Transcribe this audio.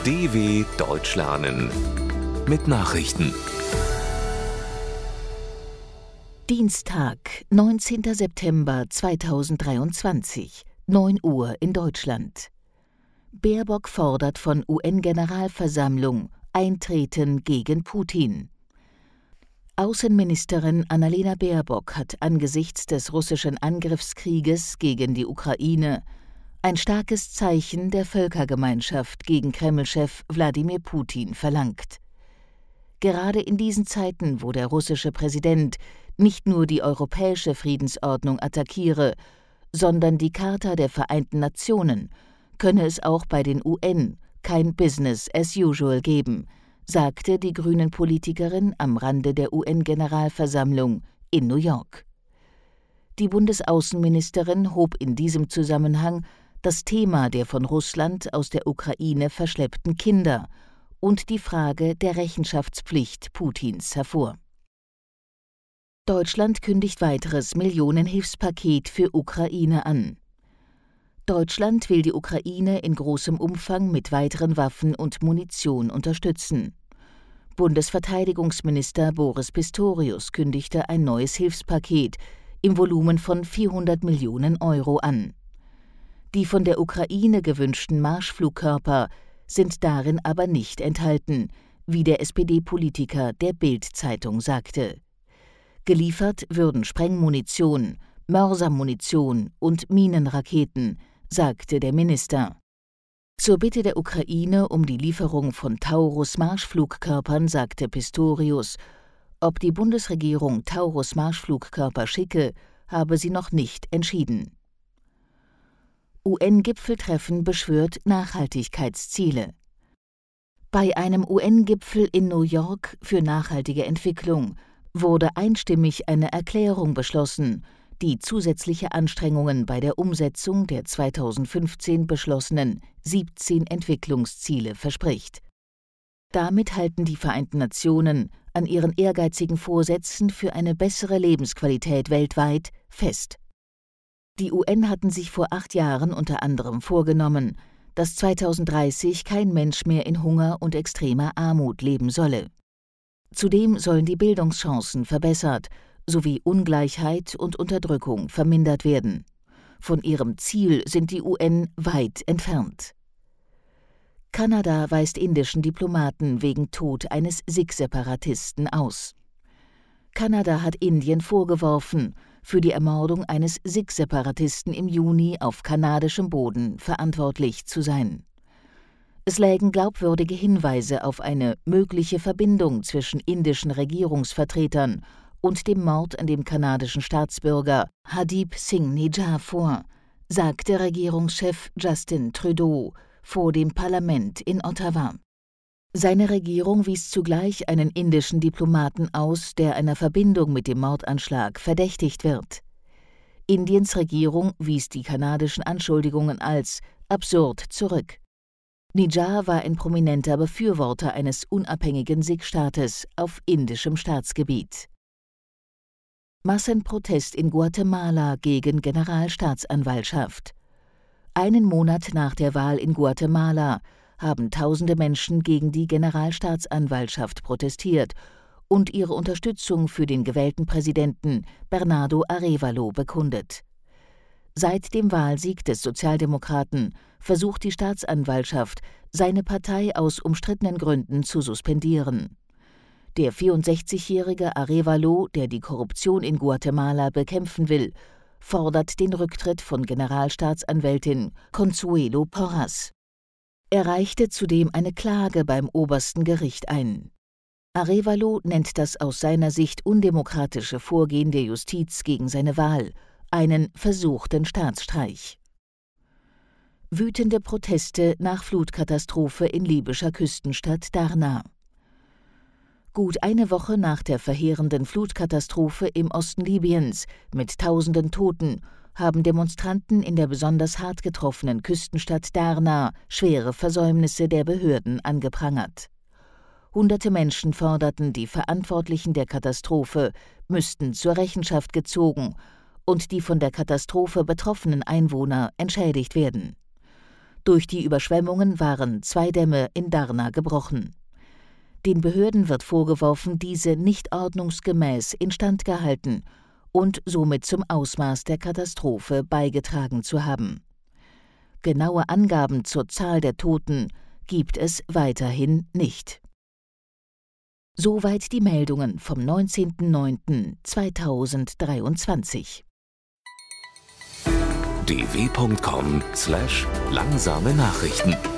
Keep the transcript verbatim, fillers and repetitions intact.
D W Deutsch lernen mit Nachrichten. Dienstag, neunzehnter September zweitausenddreiundzwanzig, neun Uhr in Deutschland. Baerbock fordert von U N-Generalversammlung Eintreten gegen Putin. Außenministerin Annalena Baerbock hat angesichts des russischen Angriffskrieges gegen die Ukraine ein starkes Zeichen der Völkergemeinschaft gegen Kreml-Chef Wladimir Putin verlangt. Gerade in diesen Zeiten, wo der russische Präsident nicht nur die europäische Friedensordnung attackiere, sondern die Charta der Vereinten Nationen, könne es auch bei den U N kein Business as usual geben, sagte die Grünen-Politikerin am Rande der U N-Generalversammlung in New York. Die Bundesaußenministerin hob in diesem Zusammenhang das Thema der von Russland aus der Ukraine verschleppten Kinder und die Frage der Rechenschaftspflicht Putins hervor. Deutschland kündigt weiteres Millionenhilfspaket für Ukraine an. Deutschland will die Ukraine in großem Umfang mit weiteren Waffen und Munition unterstützen. Bundesverteidigungsminister Boris Pistorius kündigte ein neues Hilfspaket im Volumen von vierhundert Millionen Euro an. Die von der Ukraine gewünschten Marschflugkörper sind darin aber nicht enthalten, wie der S P D-Politiker der Bild-Zeitung sagte. Geliefert würden Sprengmunition, Mörsermunition und Minenraketen, sagte der Minister. Zur Bitte der Ukraine um die Lieferung von Taurus-Marschflugkörpern sagte Pistorius, ob die Bundesregierung Taurus-Marschflugkörper schicke, habe sie noch nicht entschieden. U N-Gipfeltreffen beschwört Nachhaltigkeitsziele. Bei einem U N-Gipfel in New York für nachhaltige Entwicklung wurde einstimmig eine Erklärung beschlossen, die zusätzliche Anstrengungen bei der Umsetzung der zweitausendfünfzehn beschlossenen siebzehn Entwicklungsziele verspricht. Damit halten die Vereinten Nationen an ihren ehrgeizigen Vorsätzen für eine bessere Lebensqualität weltweit fest. Die U N hatten sich vor acht Jahren unter anderem vorgenommen, dass zweitausenddreißig kein Mensch mehr in Hunger und extremer Armut leben solle. Zudem sollen die Bildungschancen verbessert sowie Ungleichheit und Unterdrückung vermindert werden. Von ihrem Ziel sind die U N weit entfernt. Kanada weist indischen Diplomaten wegen Tod eines Sikh-Separatisten aus. Kanada hat Indien vorgeworfen, für die Ermordung eines Sikh-Separatisten im Juni auf kanadischem Boden verantwortlich zu sein. Es lägen glaubwürdige Hinweise auf eine mögliche Verbindung zwischen indischen Regierungsvertretern und dem Mord an dem kanadischen Staatsbürger Hardeep Singh Nijjar vor, sagte Regierungschef Justin Trudeau vor dem Parlament in Ottawa. Seine Regierung wies zugleich einen indischen Diplomaten aus, der einer Verbindung mit dem Mordanschlag verdächtigt wird. Indiens Regierung wies die kanadischen Anschuldigungen als absurd zurück. Nijjar war ein prominenter Befürworter eines unabhängigen Sikh-Staates auf indischem Staatsgebiet. Massenprotest in Guatemala gegen Generalstaatsanwaltschaft. Einen Monat nach der Wahl in Guatemala haben tausende Menschen gegen die Generalstaatsanwaltschaft protestiert und ihre Unterstützung für den gewählten Präsidenten Bernardo Arévalo bekundet. Seit dem Wahlsieg des Sozialdemokraten versucht die Staatsanwaltschaft, seine Partei aus umstrittenen Gründen zu suspendieren. Der vierundsechzigjährige Arévalo, der die Korruption in Guatemala bekämpfen will, fordert den Rücktritt von Generalstaatsanwältin Consuelo Porras. Er reichte zudem eine Klage beim obersten Gericht ein. Arévalo nennt das aus seiner Sicht undemokratische Vorgehen der Justiz gegen seine Wahl einen versuchten Staatsstreich. Wütende Proteste nach Flutkatastrophe in libyscher Küstenstadt Darna. Gut eine Woche nach der verheerenden Flutkatastrophe im Osten Libyens mit tausenden Toten haben Demonstranten in der besonders hart getroffenen Küstenstadt Darna schwere Versäumnisse der Behörden angeprangert. Hunderte Menschen forderten, die Verantwortlichen der Katastrophe müssten zur Rechenschaft gezogen und die von der Katastrophe betroffenen Einwohner entschädigt werden. Durch die Überschwemmungen waren zwei Dämme in Darna gebrochen. Den Behörden wird vorgeworfen, diese nicht ordnungsgemäß instand gehalten und somit zum Ausmaß der Katastrophe beigetragen zu haben. Genaue Angaben zur Zahl der Toten gibt es weiterhin nicht. Soweit die Meldungen vom neunzehnten neunten zweitausenddreiundzwanzig. d w punkt com slash langsame Nachrichten